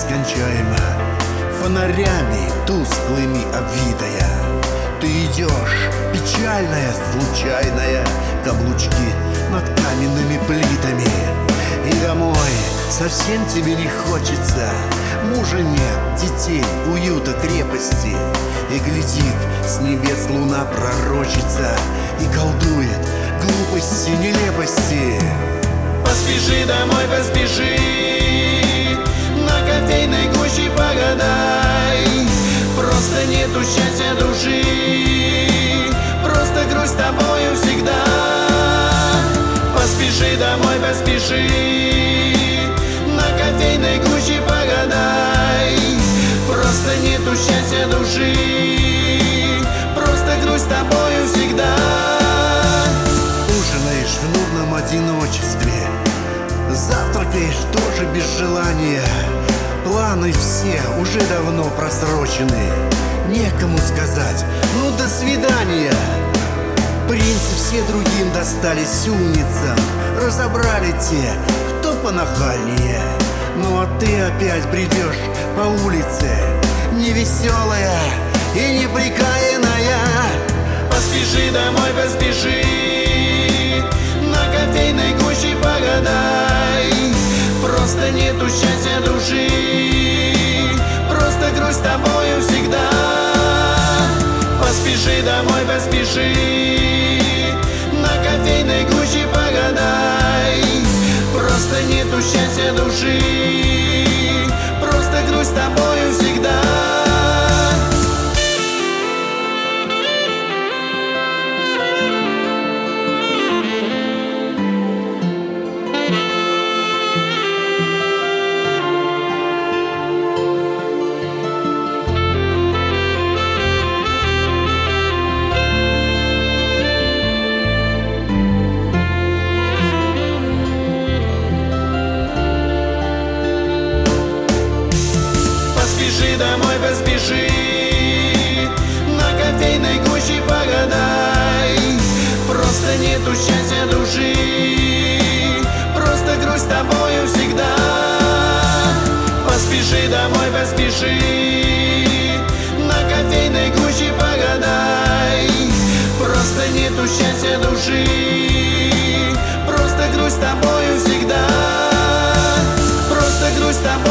нескончаема, фонарями тусклыми обвитая. Ты идешь, печальная, случайная, каблучки над каменными плитами. И домой совсем тебе не хочется. Мужа нет, детей, уюта, крепости. И глядит с небес луна пророчица и колдует глупости, нелепости. Поспеши домой, поспеши, на кофейной гуще погадай. Просто нету счастья души, просто грусть с тобою всегда. Поспеши домой, поспеши, на кофейной гуще погадай. Просто нету счастья души, просто грусть с тобою всегда. Ужинаешь в нудном одиночестве, завтракаешь тоже без желания. Планы все уже давно просрочены, некому сказать «ну до свидания». Принцы все другим достались умницам, разобрали те, кто понахальнее. Ну а ты опять бредешь по улице, невеселая и неприкаянная. Поспеши домой, поспеши, на кофейной гуще погадай. Просто нету счастья души, просто грусть с тобою всегда. Поспеши домой, поспеши, на кофейной гуще погадай. Просто нету счастья души, просто грусть с тобою всегда. Поспеши домой, поспеши, на кофейной гуще погадай. Просто нету счастья души, просто грусть с тобою всегда. Поспеши домой, поспеши, на кофейной гуще погадай. Просто нету счастья души, просто грусть с тобою всегда. Просто грусть с тобою.